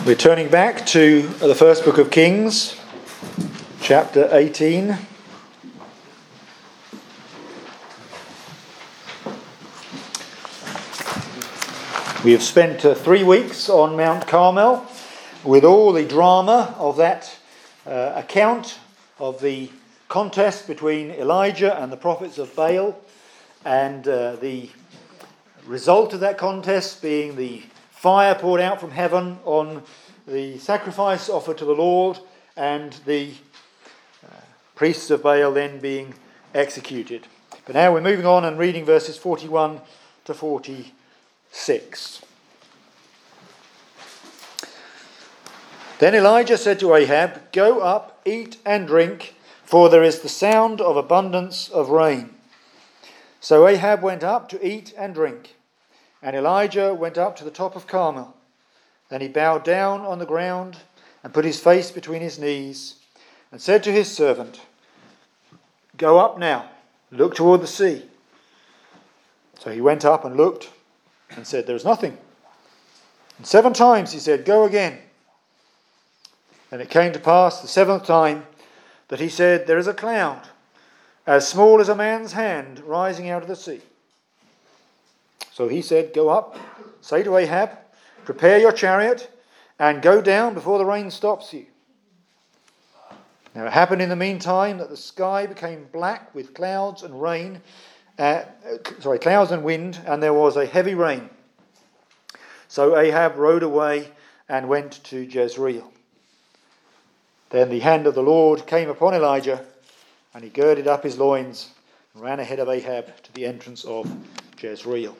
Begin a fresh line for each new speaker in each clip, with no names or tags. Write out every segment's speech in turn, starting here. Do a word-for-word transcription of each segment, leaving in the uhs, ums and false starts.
We're turning back to the first book of Kings, chapter eighteen. We have spent uh, three weeks on Mount Carmel with all the drama of that uh, account of the contest between Elijah and the prophets of Baal, and uh, the result of that contest being the fire poured out from heaven on the sacrifice offered to the Lord, and the uh, priests of Baal then being executed. But now we're moving on and reading verses forty-one to forty-six. Then Elijah said to Ahab, "Go up, eat and drink, for there is the sound of abundance of rain." So Ahab went up to eat and drink. And Elijah went up to the top of Carmel. Then he bowed down on the ground and put his face between his knees and said to his servant, "Go up now, look toward the sea." So he went up and looked and said, "There is nothing." And seven times he said, "Go again." And it came to pass the seventh time that he said, "There is a cloud, as small as a man's hand, rising out of the sea." So he said, "Go up, say to Ahab, prepare your chariot, and go down before the rain stops you." Now it happened in the meantime that the sky became black with clouds and rain, uh, sorry, clouds and wind, and there was a heavy rain. So Ahab rode away and went to Jezreel. Then the hand of the Lord came upon Elijah, and he girded up his loins and ran ahead of Ahab to the entrance of Jezreel.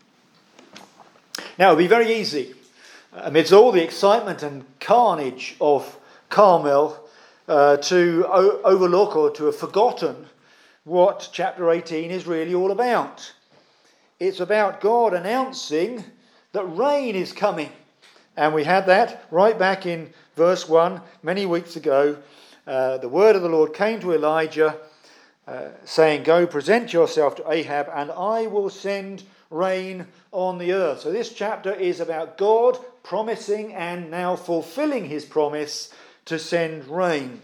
Now, it would be very easy, amidst all the excitement and carnage of Carmel, uh, to o- overlook or to have forgotten what chapter eighteen is really all about. It's about God announcing that rain is coming. And we had that right back in verse one many weeks ago. Uh, the word of the Lord came to Elijah, uh, saying, "Go, present yourself to Ahab, and I will send rain on the earth." So this chapter is about God promising and now fulfilling his promise to send rain.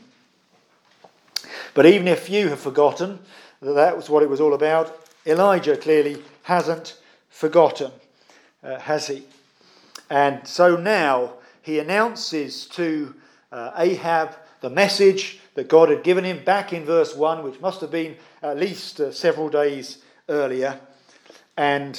But even if you have forgotten that that was what it was all about, Elijah clearly hasn't forgotten, uh, has he? And so now he announces to uh, Ahab the message that God had given him back in verse one, which must have been at least uh, several days earlier, and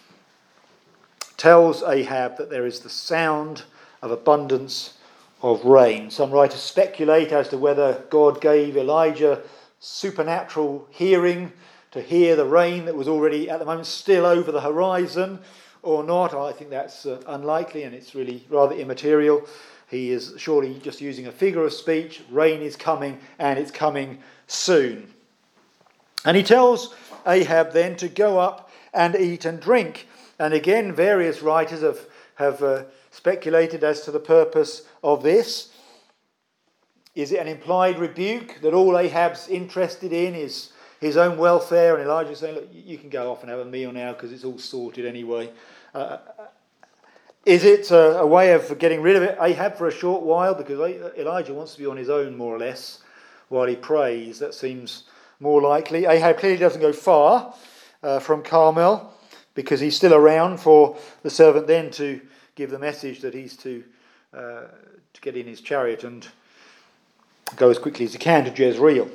tells Ahab that there is the sound of abundance of rain. Some writers speculate as to whether God gave Elijah supernatural hearing to hear the rain that was already at the moment still over the horizon or not. I think that's uh, unlikely, and it's really rather immaterial. He is surely just using a figure of speech. Rain is coming, and it's coming soon. And he tells Ahab then to go up and eat and drink. And again, various writers have, have uh, speculated as to the purpose of this. Is it an implied rebuke that all Ahab's interested in is his own welfare? And Elijah's saying, "Look, you can go off and have a meal now because it's all sorted anyway." Uh, is it a, a way of getting rid of it, Ahab, for a short while? Because Elijah wants to be on his own, more or less, while he prays. That seems more likely. Ahab clearly doesn't go far uh, from Carmel, because he's still around for the servant then to give the message that he's to uh, to get in his chariot and go as quickly as he can to Jezreel.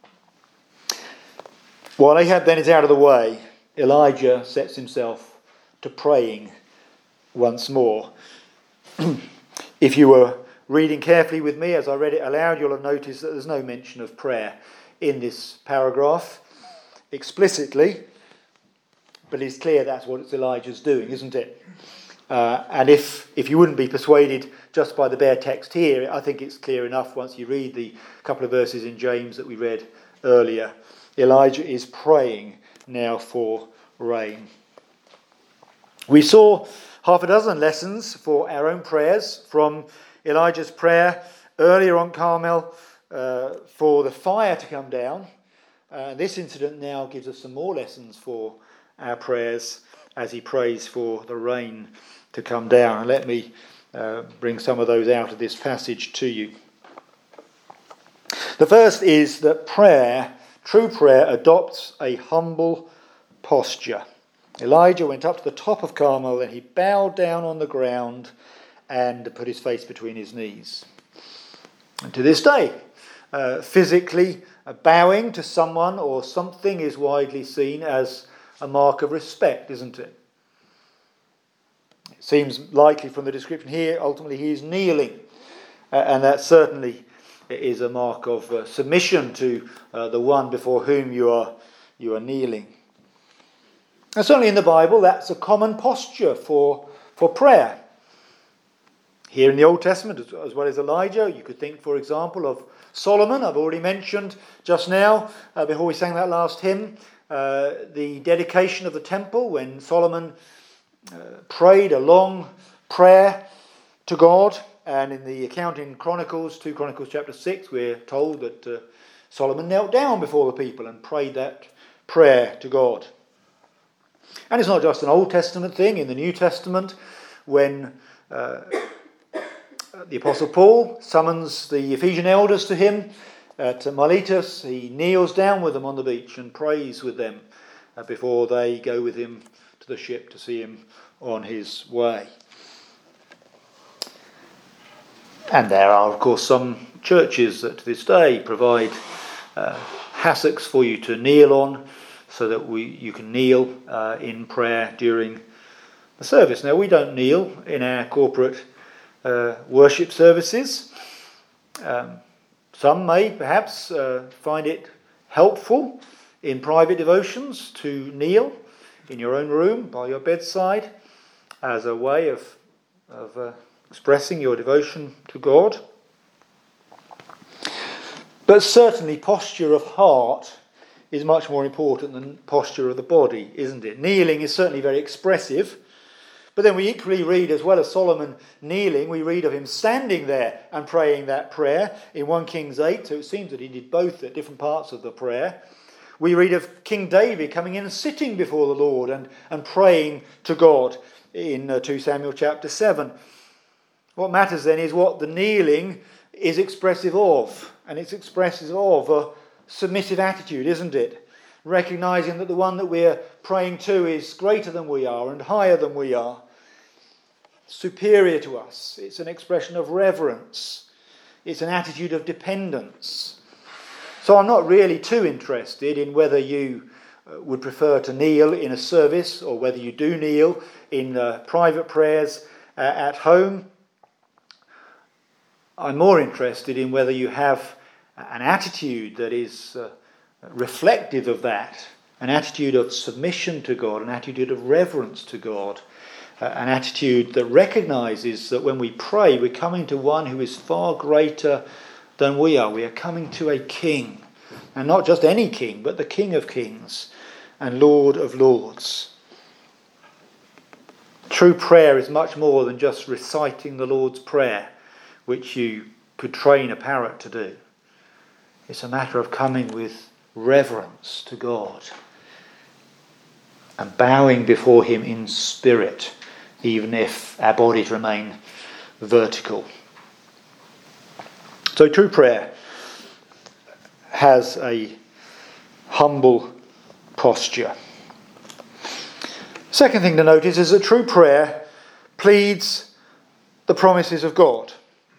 While Ahab then is out of the way, Elijah sets himself to praying once more. If you were reading carefully with me as I read it aloud, you'll have noticed that there's no mention of prayer in this paragraph explicitly. But it's clear that's what Elijah's doing, isn't it? Uh, and if if you wouldn't be persuaded just by the bare text here, I think it's clear enough once you read the couple of verses in James that we read earlier. Elijah is praying now for rain. We saw half a dozen lessons for our own prayers from Elijah's prayer earlier on Carmel uh, for the fire to come down. Uh, this incident now gives us some more lessons for our prayers as he prays for the rain to come down. And let me uh, bring some of those out of this passage to you. The first is that prayer, true prayer, adopts a humble posture. Elijah went up to the top of Carmel and he bowed down on the ground and put his face between his knees. And to this day, uh, physically uh, bowing to someone or something is widely seen as a mark of respect, isn't it? It seems likely from the description here, ultimately he is kneeling, uh, and that certainly is a mark of uh, submission to uh, the one before whom you are you are kneeling. And certainly in the Bible, that's a common posture for, for prayer. Here in the Old Testament, as, as well as Elijah, you could think, for example, of Solomon. I've already mentioned just now, uh, before we sang that last hymn, uh, the dedication of the temple, when Solomon uh, prayed a long prayer to God. And in the account in Chronicles, Second Chronicles chapter six, we're told that uh, Solomon knelt down before the people and prayed that prayer to God. And it's not just an Old Testament thing. In the New Testament, when uh, the Apostle Paul summons the Ephesian elders to him at Miletus, he kneels down with them on the beach and prays with them uh, before they go with him to the ship to see him on his way. And there are, of course, some churches that to this day provide uh, hassocks for you to kneel on, so that we you can kneel uh, in prayer during the service. Now, we don't kneel in our corporate uh, worship services. Um, some may perhaps uh, find it helpful in private devotions to kneel in your own room by your bedside as a way of, of uh, expressing your devotion to God. But certainly posture of heart is much more important than posture of the body, isn't it? Kneeling is certainly very expressive, but then we equally read, as well as Solomon kneeling, we read of him standing there and praying that prayer in First Kings eight, so it seems that he did both at different parts of the prayer. We read of King David coming in and sitting before the Lord and, and praying to God in uh, Second Samuel chapter seven. What matters then is what the kneeling is expressive of, and it's expressive of a submissive attitude, isn't it? Recognising that the one that we're praying to is greater than we are and higher than we are, superior to us. It's an expression of reverence. It's an attitude of dependence. So I'm not really too interested in whether you would prefer to kneel in a service or whether you do kneel in uh, private prayers uh, at home. I'm more interested in whether you have an attitude that is uh, reflective of that, an attitude of submission to God, an attitude of reverence to God, uh, an attitude that recognises that when we pray, we're coming to one who is far greater than we are. We are coming to a king, and not just any king, but the King of Kings and Lord of Lords. True prayer is much more than just reciting the Lord's Prayer, which you could train a parrot to do. It's a matter of coming with reverence to God and bowing before him in spirit, even if our bodies remain vertical. So true prayer has a humble posture. Second thing to notice is that true prayer pleads the promises of God.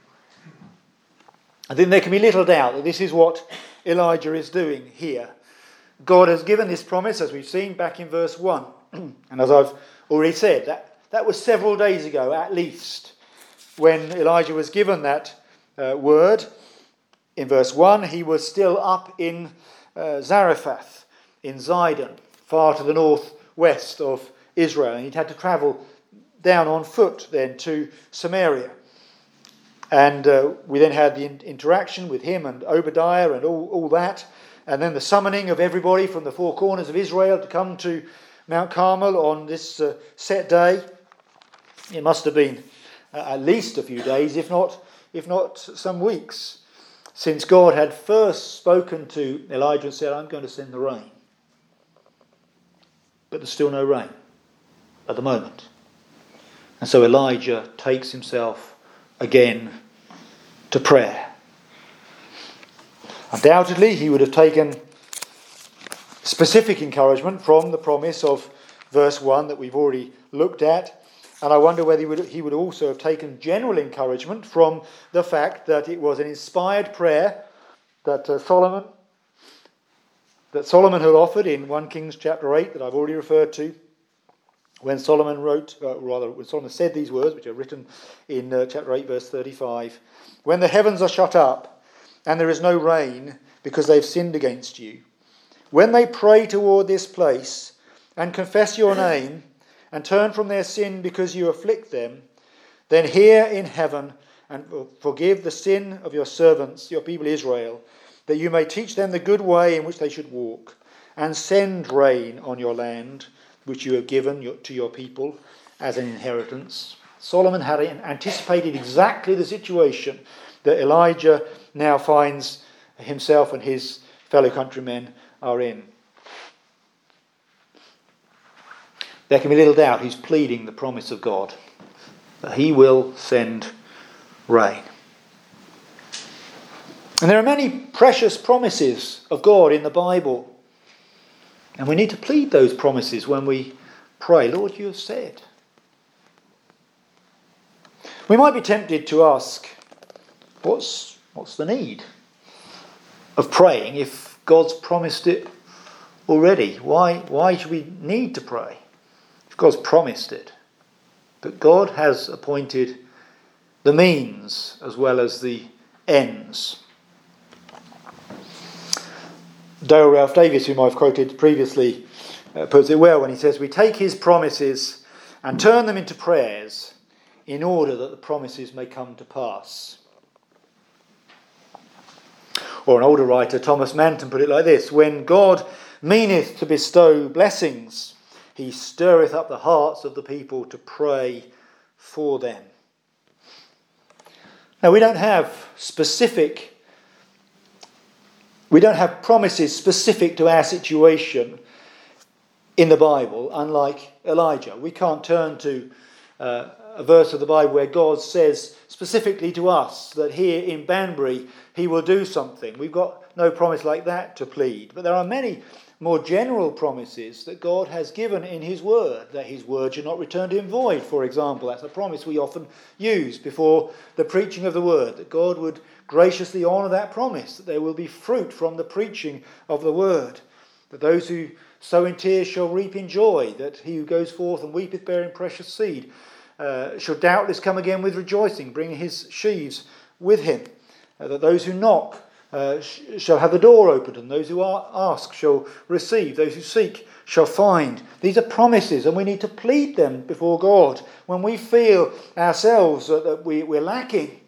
I think there can be little doubt that this is what Elijah is doing here. God has given this promise, as we've seen back in verse one. And as I've already said, that, that was several days ago at least, when Elijah was given that uh, word. In verse one, he was still up in uh, Zarephath, in Zidon, far to the northwest of Israel. And he'd had to travel down on foot then to Samaria. And uh, we then had the in- interaction with him and Obadiah and all, all that. And then the summoning of everybody from the four corners of Israel to come to Mount Carmel on this uh, set day. It must have been uh, at least a few days, if not, if not some weeks, since God had first spoken to Elijah and said, I'm going to send the rain. But there's still no rain at the moment. And so Elijah takes himself again to prayer. Undoubtedly, he would have taken specific encouragement from the promise of verse one that we've already looked at. And I wonder whether he would, he would also have taken general encouragement from the fact that it was an inspired prayer that uh, Solomon that Solomon had offered in First Kings chapter eight that I've already referred to. When Solomon wrote, uh, rather, when Solomon said these words, which are written in uh, chapter eight, verse thirty-five, "When the heavens are shut up, and there is no rain, because they've sinned against you, when they pray toward this place, and confess your name, and turn from their sin because you afflict them, then hear in heaven, and forgive the sin of your servants, your people Israel, that you may teach them the good way in which they should walk, and send rain on your land, which you have given your, to your people as an inheritance." Solomon had anticipated exactly the situation that Elijah now finds himself and his fellow countrymen are in. There can be little doubt he's pleading the promise of God, that he will send rain. And there are many precious promises of God in the Bible. And we need to plead those promises when we pray. Lord, you have said. We might be tempted to ask, what's, what's the need of praying if God's promised it already? Why, why should we need to pray if God's promised it? But God has appointed the means as well as the ends. Dale Ralph Davis, whom I've quoted previously, uh, puts it well when he says, "We take his promises and turn them into prayers in order that the promises may come to pass." Or an older writer, Thomas Manton, put it like this: "When God meaneth to bestow blessings, he stirreth up the hearts of the people to pray for them." Now, we don't have specific We don't have promises specific to our situation in the Bible, unlike Elijah. We can't turn to uh, a verse of the Bible where God says specifically to us that here in Banbury he will do something. We've got no promise like that to plead. But there are many more general promises that God has given in his word, that his word should not return to him void, for example. That's a promise we often use before the preaching of the word, that God would graciously honour that promise, that there will be fruit from the preaching of the word, that those who sow in tears shall reap in joy, that he who goes forth and weepeth bearing precious seed uh, shall doubtless come again with rejoicing, bringing his sheaves with him, uh, that those who knock uh, sh- shall have the door opened, and those who are, ask shall receive, those who seek shall find. These are promises, and we need to plead them before God when we feel ourselves that, that we, we're lacking.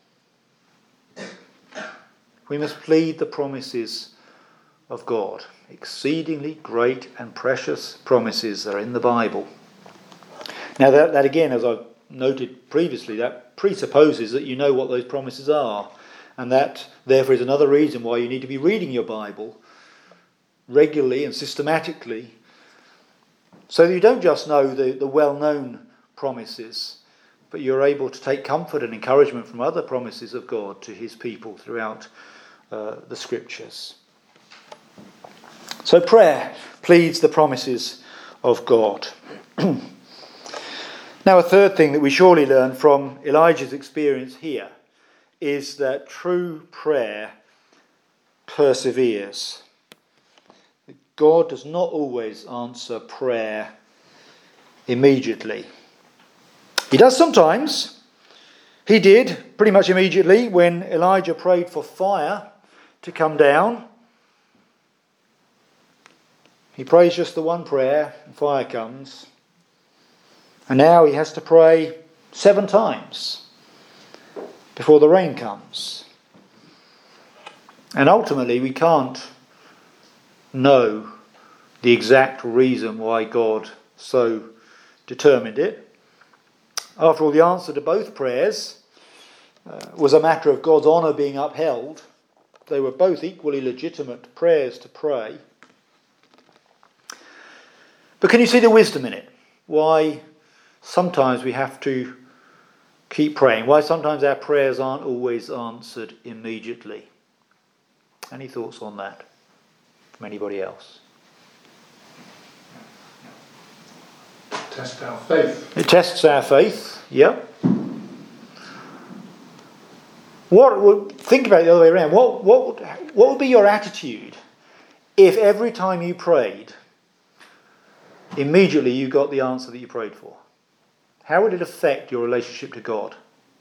We must plead the promises of God, exceedingly great and precious promises that are in the Bible. Now that, that again, as I've noted previously, that presupposes that you know what those promises are, and that therefore is another reason why you need to be reading your Bible regularly and systematically, so that you don't just know the, the well-known promises, but you're able to take comfort and encouragement from other promises of God to his people throughout uh, the Scriptures. So prayer pleads the promises of God. Now, a third thing that we surely learn from Elijah's experience here is that true prayer perseveres. God does not always answer prayer immediately. He does sometimes. He did pretty much immediately when Elijah prayed for fire to come down. He prays just the one prayer, and fire comes. And now he has to pray seven times before the rain comes. And ultimately we can't know the exact reason why God so determined it. After all, the answer to both prayers uh, was a matter of God's honour being upheld. They were both equally legitimate prayers to pray. But can you see the wisdom in it? Why sometimes we have to keep praying. Why sometimes our prayers aren't always answered immediately. Any thoughts on that from anybody else?
Test our faith.
It tests our faith, yeah. What would, think about it the other way around. What what would, what would be your attitude if every time you prayed, immediately you got the answer that you prayed for? How would it affect your relationship to God?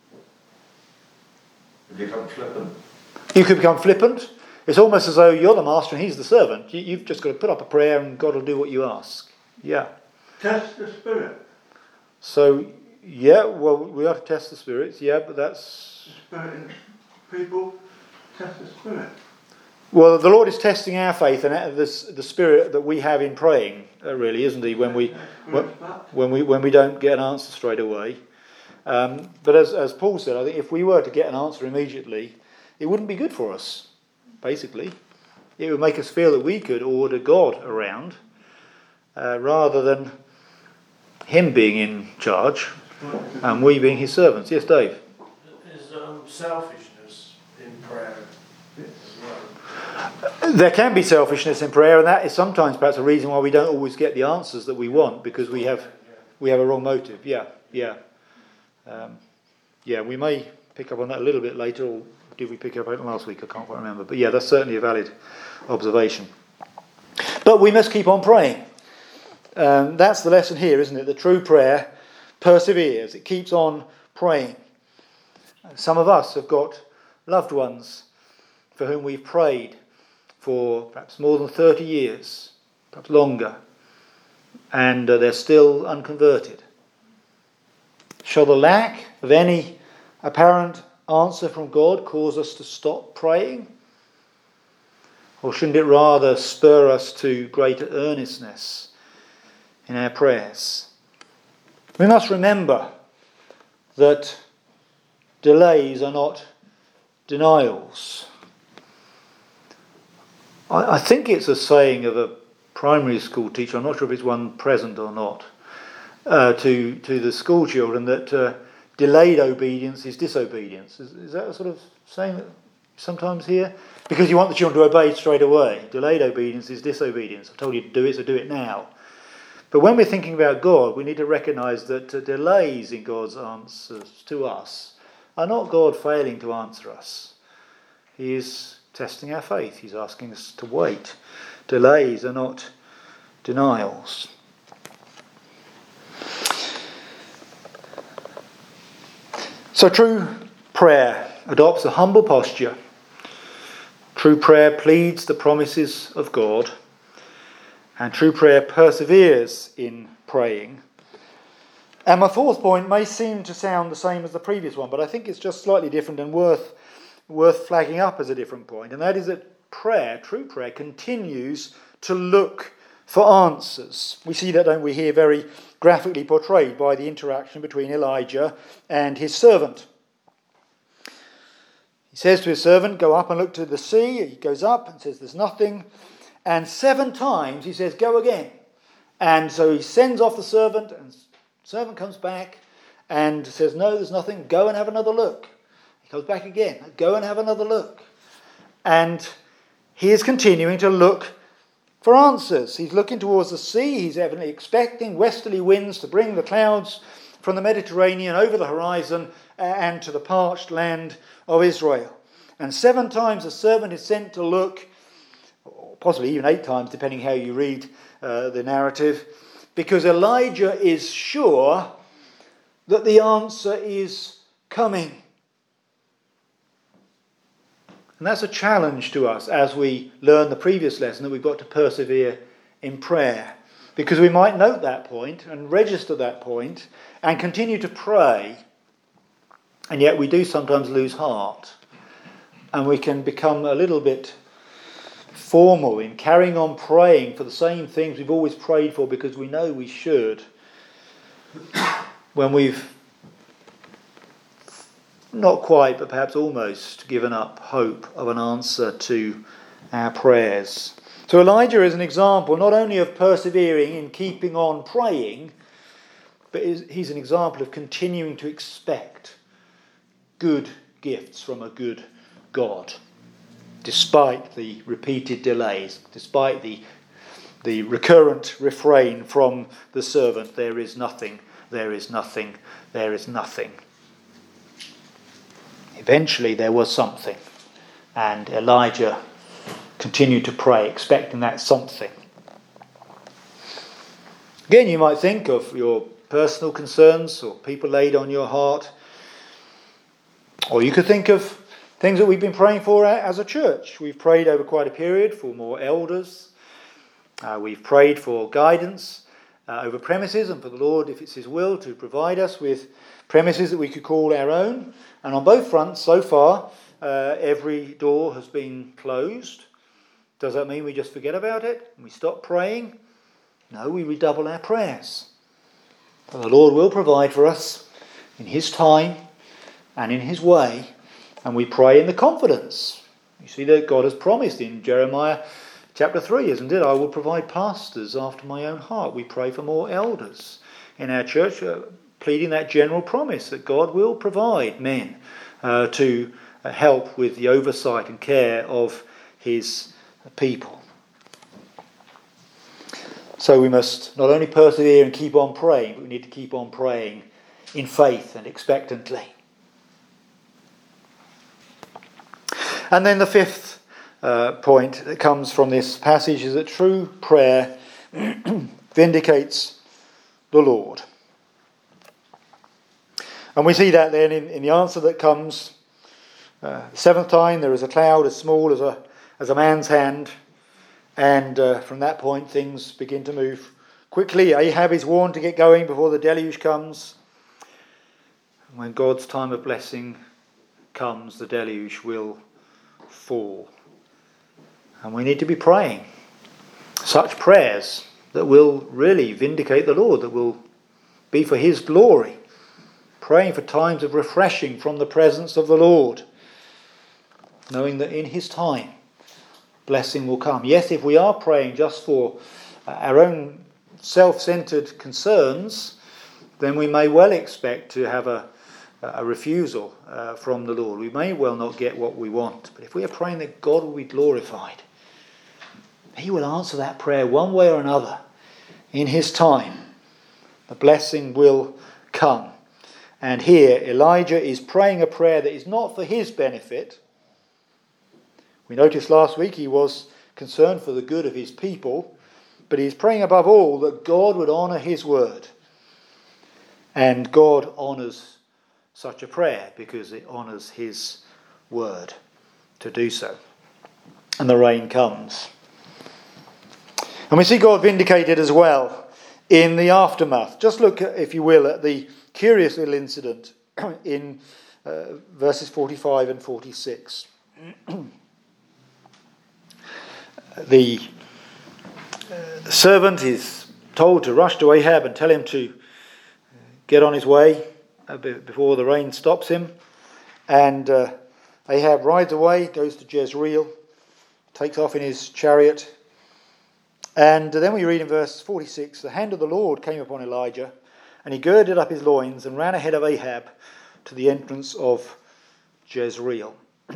You become flippant.
You could become flippant. It's almost as though you're the master and he's the servant. You, you've just got to put up a prayer and God will do what you ask. Yeah.
Test the spirit.
So, yeah, well, we have to test the spirits, yeah, but that's...
The spirit in people, test the spirit.
Well, the Lord is testing our faith and the, the spirit that we have in praying, uh, really, isn't he, when we, when, when we when we don't get an answer straight away. Um, but as, as Paul said, I think if we were to get an answer immediately, it wouldn't be good for us, basically. It would make us feel that we could order God around, uh, rather than him being in charge and we being his servants. Yes, Dave?
Is um, selfishness in prayer as well?
There can be selfishness in prayer, and that is sometimes perhaps a reason why we don't always get the answers that we want, because we have we have a wrong motive. Yeah, yeah. Um, yeah, we may pick up on that a little bit later, or did we pick up on it last week? I can't quite remember. But yeah, that's certainly a valid observation. But we must keep on praying. Um, that's the lesson here, isn't it? The true prayer perseveres. It keeps on praying. Some of us have got loved ones for whom we've prayed for perhaps more than thirty years, perhaps longer, and uh, they're still unconverted. Shall the lack of any apparent answer from God cause us to stop praying? Or shouldn't it rather spur us to greater earnestness in our prayers? We must remember that delays are not denials. I, I think it's a saying of a primary school teacher, I'm not sure if it's one present or not, uh, to, to the school children, that uh, delayed obedience is disobedience. Is, is that a sort of saying that sometimes hear? Because you want the children to obey straight away. Delayed obedience is disobedience. I've told you to do it, so do it now. But when we're thinking about God, we need to recognise that uh, delays in God's answers to us are not God failing to answer us. He is testing our faith. He's asking us to wait. Delays are not denials. So true prayer adopts a humble posture. True prayer pleads the promises of God. And true prayer perseveres in praying. And my fourth point may seem to sound the same as the previous one, but I think it's just slightly different and worth worth flagging up as a different point. And that is that prayer, true prayer, continues to look for answers. We see that, don't we, here very graphically portrayed by the interaction between Elijah and his servant. He says to his servant, go up and look to the sea. He goes up and says there's nothing. And seven times he says, go again. And so he sends off the servant, and the servant comes back and says, no, there's nothing, go and have another look. He comes back again, go and have another look. And he is continuing to look for answers. He's looking towards the sea. He's evidently expecting westerly winds to bring the clouds from the Mediterranean over the horizon and to the parched land of Israel. And seven times the servant is sent to look, possibly even eight times, depending how you read uh, the narrative, because Elijah is sure that the answer is coming. And that's a challenge to us as we learn the previous lesson, that we've got to persevere in prayer. Because we might note that point and register that point and continue to pray, and yet we do sometimes lose heart. And we can become a little bit formal in carrying on praying for the same things we've always prayed for because we know we should, when we've not quite, but perhaps almost given up hope of an answer to our prayers. So Elijah is an example not only of persevering in keeping on praying, but he's an example of continuing to expect good gifts from a good God, despite the repeated delays, despite the the recurrent refrain from the servant, there is nothing, there is nothing, there is nothing. Eventually there was something, and Elijah continued to pray, expecting that something. Again, you might think of your personal concerns or people laid on your heart, or you could think of things that we've been praying for as a church. We've prayed over quite a period for more elders. Uh, we've prayed for guidance uh, over premises, and for the Lord, if it's his will, to provide us with premises that we could call our own. And on both fronts, so far, uh, every door has been closed. Does that mean we just forget about it and we stop praying? No, we redouble our prayers. But the Lord will provide for us in his time and in his way, and we pray in the confidence. You see that God has promised in Jeremiah chapter three, isn't it? I will provide pastors after my own heart. We pray for more elders in our church, uh, pleading that general promise that God will provide men uh, to uh, help with the oversight and care of his people. So we must not only persevere and keep on praying, but we need to keep on praying in faith and expectantly. And then the fifth Uh, point that comes from this passage is that true prayer vindicates the Lord. And we see that then in, in the answer that comes. Uh, seventh time there is a cloud as small as a as a man's hand, and uh, from that point things begin to move quickly. Ahab is warned to get going before the deluge comes. And when God's time of blessing comes, the deluge will fall. And we need to be praying such prayers that will really vindicate the Lord, that will be for his glory. Praying for times of refreshing from the presence of the Lord, knowing that in his time blessing will come. Yes, if we are praying just for our own self-centered concerns, then we may well expect to have a, a refusal uh, from the Lord. We may well not get what we want. But if we are praying that God will be glorified, he will answer that prayer one way or another in his time. The blessing will come. And here Elijah is praying a prayer that is not for his benefit. We noticed last week he was concerned for the good of his people, but he's praying above all that God would honour his word. And God honours such a prayer because it honours his word to do so. And the rain comes. And we see God vindicated as well in the aftermath. Just look, if you will, at the curious little incident in uh, verses forty-five and forty-six. The uh, servant is told to rush to Ahab and tell him to get on his way uh, before the rain stops him. And uh, Ahab rides away, goes to Jezreel, takes off in his chariot. And then we read in verse forty-six, the hand of the Lord came upon Elijah, and he girded up his loins and ran ahead of Ahab to the entrance of Jezreel.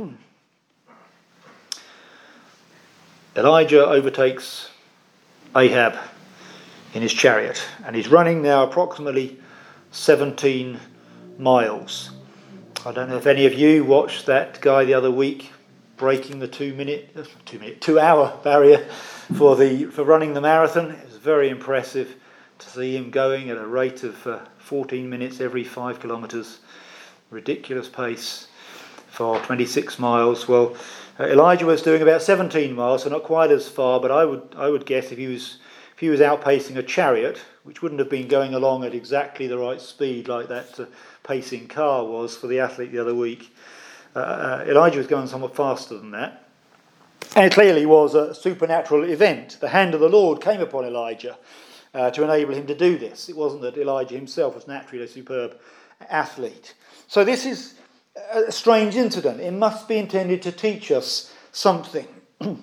Elijah overtakes Ahab in his chariot, and he's running now approximately seventeen miles. I don't know if any of you watched that guy the other week breaking the two minute, two minute, two hour barrier for the for running the marathon. It was very impressive to see him going at a rate of uh, fourteen minutes every five kilometres. Ridiculous pace for twenty-six miles. Well, uh, Elijah was doing about seventeen miles, so not quite as far. But I would I would guess if he was if he was outpacing a chariot, which wouldn't have been going along at exactly the right speed like that uh, pacing car was for the athlete the other week. Uh, uh, Elijah was going somewhat faster than that. And it clearly was a supernatural event. The hand of the Lord came upon Elijah uh, to enable him to do this. It wasn't that Elijah himself was naturally a superb athlete. So this is a strange incident. It must be intended to teach us something.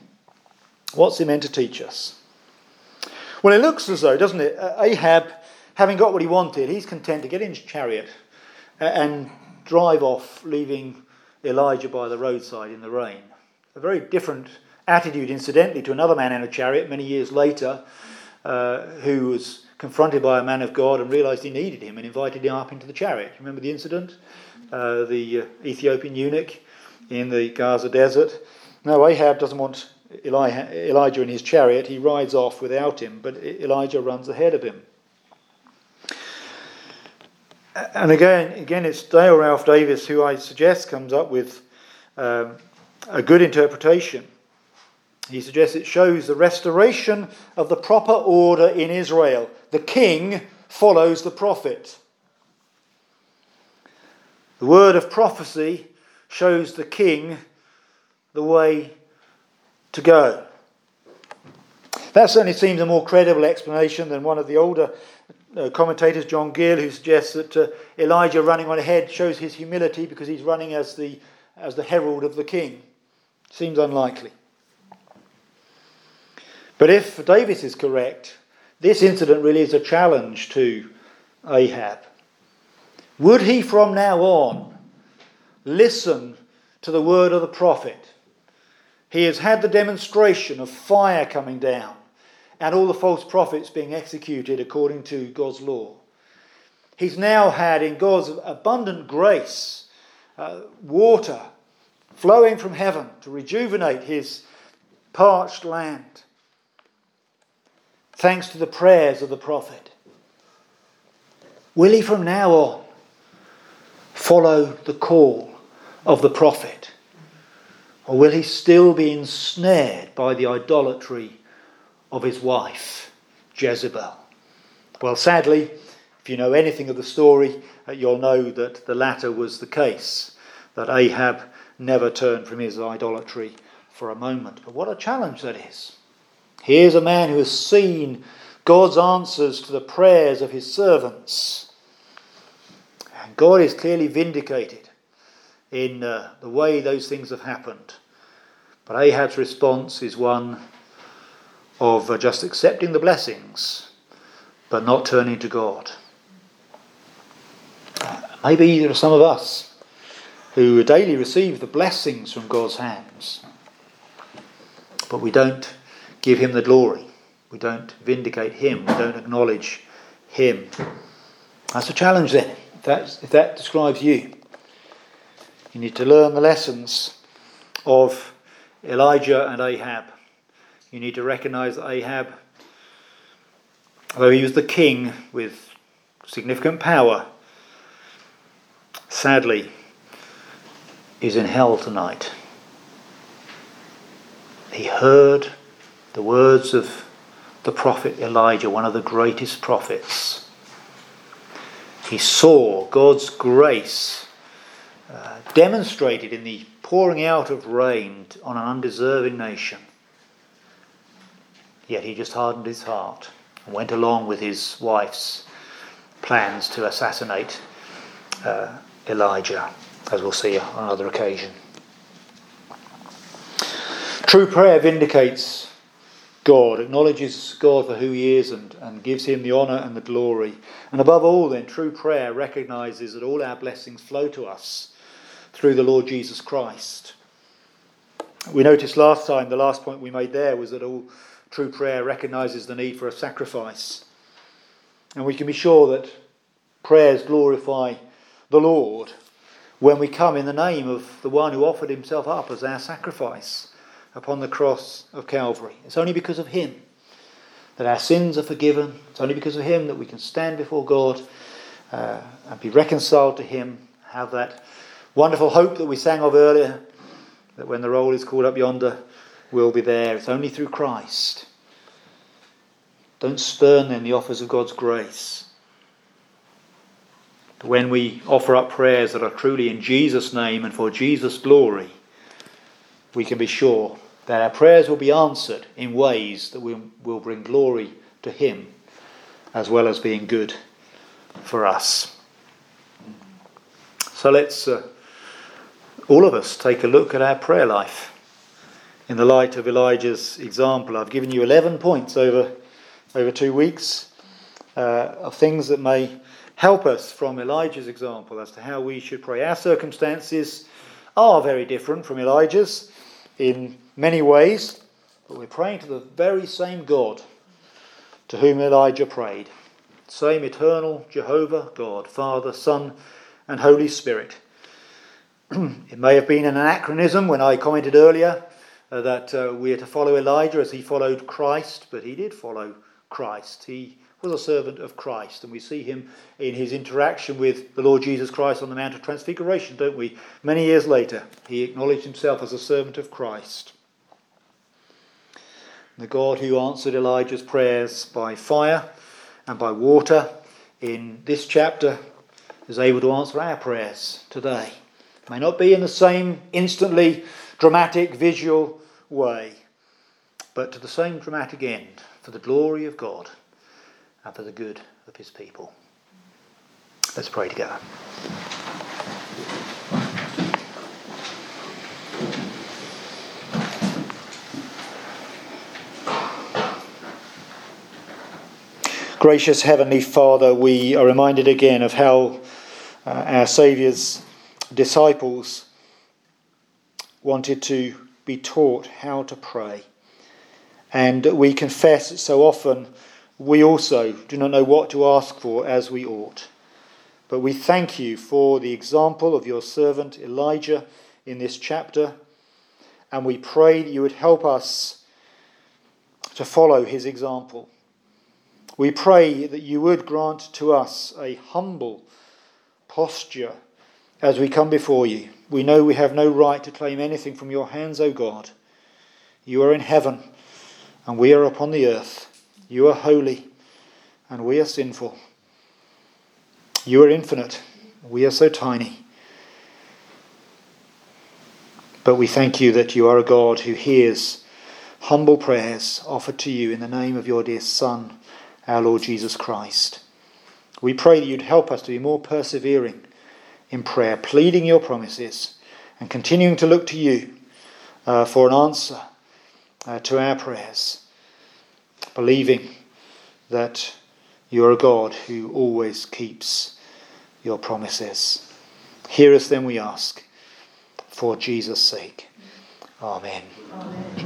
What's it meant to teach us? Well, it looks as though, doesn't it, Ahab having got what he wanted, he's content to get in his chariot and drive off, leaving Elijah by the roadside in the rain. A very different attitude, incidentally, to another man in a chariot many years later, uh, who was confronted by a man of God and realised he needed him and invited him up into the chariot. Remember the incident? Uh, the uh, Ethiopian eunuch in the Gaza desert. No, Ahab doesn't want Eli- Elijah in his chariot. He rides off without him, but Elijah runs ahead of him. And again, again, it's Dale Ralph Davis who I suggest comes up with um, a good interpretation. He suggests it shows the restoration of the proper order in Israel. The king follows the prophet. The word of prophecy shows the king the way to go. That certainly seems a more credible explanation than one of the older uh, commentators, John Gill, who suggests that uh, Elijah running on ahead shows his humility because he's running as the as the herald of the king. Seems unlikely. But if Davis is correct, this incident really is a challenge to Ahab. Would he from now on listen to the word of the prophet? He has had the demonstration of fire coming down and all the false prophets being executed according to God's law. He's now had, in God's abundant grace, uh, water flowing from heaven to rejuvenate his parched land, thanks to the prayers of the prophet. Will he from now on follow the call of the prophet? Or will he still be ensnared by the idolatry of his wife, Jezebel? Well, sadly, if you know anything of the story, you'll know that the latter was the case, that Ahab never turned from his idolatry for a moment. But what a challenge that is. Here's a man who has seen God's answers to the prayers of his servants. And God is clearly vindicated in uh, the way those things have happened. But Ahab's response is one of uh, just accepting the blessings, but not turning to God. Maybe there are some of us who daily receive the blessings from God's hands, but we don't give him the glory. We don't vindicate him. We don't acknowledge him. That's a challenge then, if, that's, if that describes you. You need to learn the lessons of Elijah and Ahab. You need to recognise that Ahab, although he was the king with significant power, sadly is in hell tonight. He heard the words of the prophet Elijah, one of the greatest prophets. He saw God's grace uh, demonstrated in the pouring out of rain on an undeserving nation. Yet he just hardened his heart and went along with his wife's plans to assassinate uh, Elijah, as we'll see on another occasion. True prayer vindicates God, acknowledges God for who he is and, and gives him the honour and the glory. And above all then, true prayer recognises that all our blessings flow to us through the Lord Jesus Christ. We noticed last time, the last point we made there was that all true prayer recognises the need for a sacrifice. And we can be sure that prayers glorify the Lord when we come in the name of the one who offered himself up as our sacrifice upon the cross of Calvary. It's only because of him that our sins are forgiven. It's only because of him that we can stand before God uh, and be reconciled to him, have that wonderful hope that we sang of earlier, that when the roll is called up yonder, we'll be there. It's only through Christ. Don't spurn then the offers of God's grace. But when we offer up prayers that are truly in Jesus' name and for Jesus' glory, we can be sure that our prayers will be answered in ways that will, will bring glory to him, as well as being good for us. So let's, uh, all of us, take a look at our prayer life in the light of Elijah's example. I've given you eleven points over, over two weeks. uh, of things that may help us from Elijah's example as to how we should pray. Our circumstances are very different from Elijah's in many ways, but we're praying to the very same God to whom Elijah prayed. Same eternal Jehovah God, Father, Son, and Holy Spirit. It may have been an anachronism when I commented earlier uh, that uh, we are to follow Elijah as he followed Christ, but he did follow Christ. He was a servant of Christ, and we see him in his interaction with the Lord Jesus Christ on the Mount of Transfiguration, don't we? Many years later, he acknowledged himself as a servant of Christ. The God who answered Elijah's prayers by fire and by water in this chapter is able to answer our prayers today. It may not be in the same instantly dramatic visual way, but to the same dramatic end, for the glory of God and for the good of his people. Let's pray together. Gracious Heavenly Father, we are reminded again of how uh, our Saviour's disciples wanted to be taught how to pray. And we confess that so often we also do not know what to ask for as we ought. But we thank you for the example of your servant Elijah in this chapter, and we pray that you would help us to follow his example. We pray that you would grant to us a humble posture as we come before you. We know we have no right to claim anything from your hands, O God. You are in heaven, and we are upon the earth. You are holy, and we are sinful. You are infinite, we are so tiny. But we thank you that you are a God who hears humble prayers offered to you in the name of your dear Son, our Lord Jesus Christ. We pray that you'd help us to be more persevering in prayer, pleading your promises and continuing to look to you uh, for an answer uh, to our prayers, believing that you are a God who always keeps your promises. Hear us then, we ask, for Jesus' sake. Amen. Amen.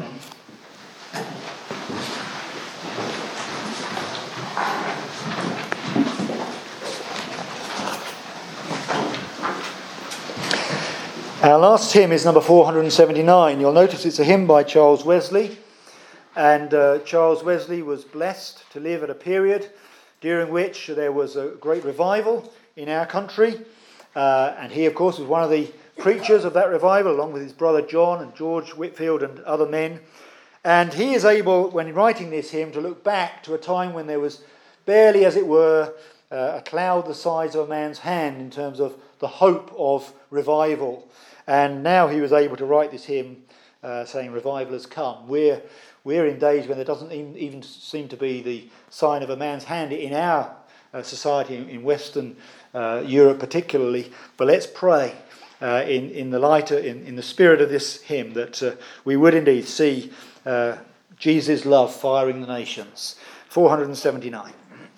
Our last hymn is number four hundred seventy-nine. You'll notice it's a hymn by Charles Wesley. And uh, Charles Wesley was blessed to live at a period during which there was a great revival in our country. Uh, and he, of course, was one of the preachers of that revival, along with his brother John and George Whitfield and other men. And he is able, when writing this hymn, to look back to a time when there was barely, as it were, uh, a cloud the size of a man's hand in terms of the hope of revival. And now he was able to write this hymn uh, saying, revival has come. We're, we're in days when there doesn't even, even seem to be the sign of a man's hand in our uh, society, in, in Western uh, Europe particularly. But let's pray uh, in, in the light, of, in, in the spirit of this hymn, that uh, we would indeed see uh, Jesus' love firing the nations. four hundred seventy-nine.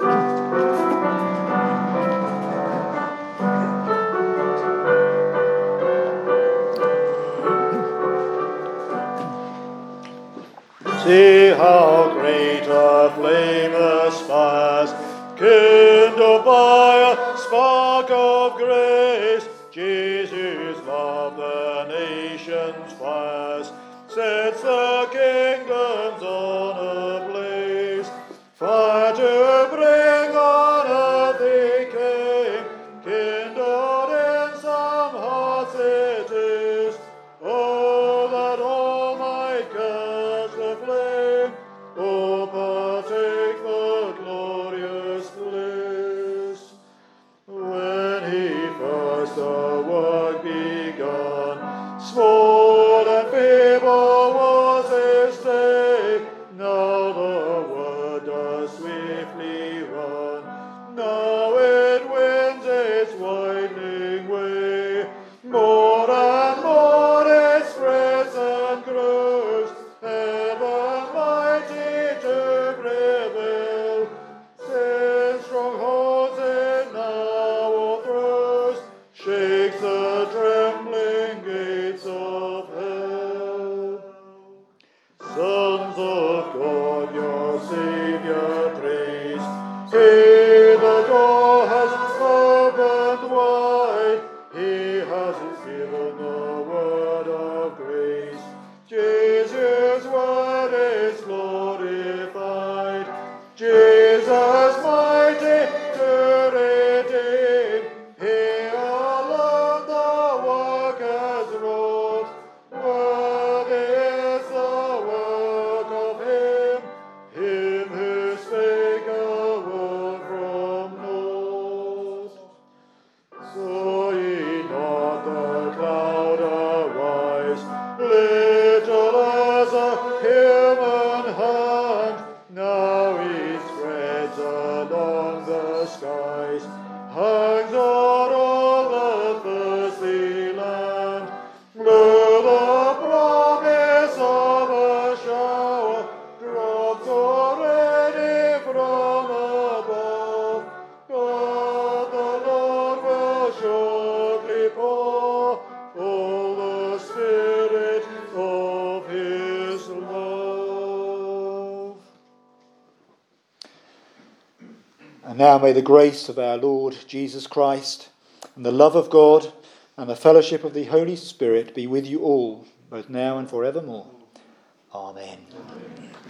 See how great a flame aspires, kindled by a spark of grace. Jesus' love the nations fires, sets the kingdoms on ablaze. Fire to bring on earth he came, kindled in some hearts it is. Oh, that all might catch the flame, oh, partake the glorious bliss. When he first the work began, hangs o'er all the thirsty land. Lo, the promise of a shower drops already from above. But the Lord will shortly pour all the Spirit of His love. And now may the grace of our Lord Jesus Christ, and the love of God, and the fellowship of the Holy Spirit be with you all, both now and forevermore. Amen. Amen.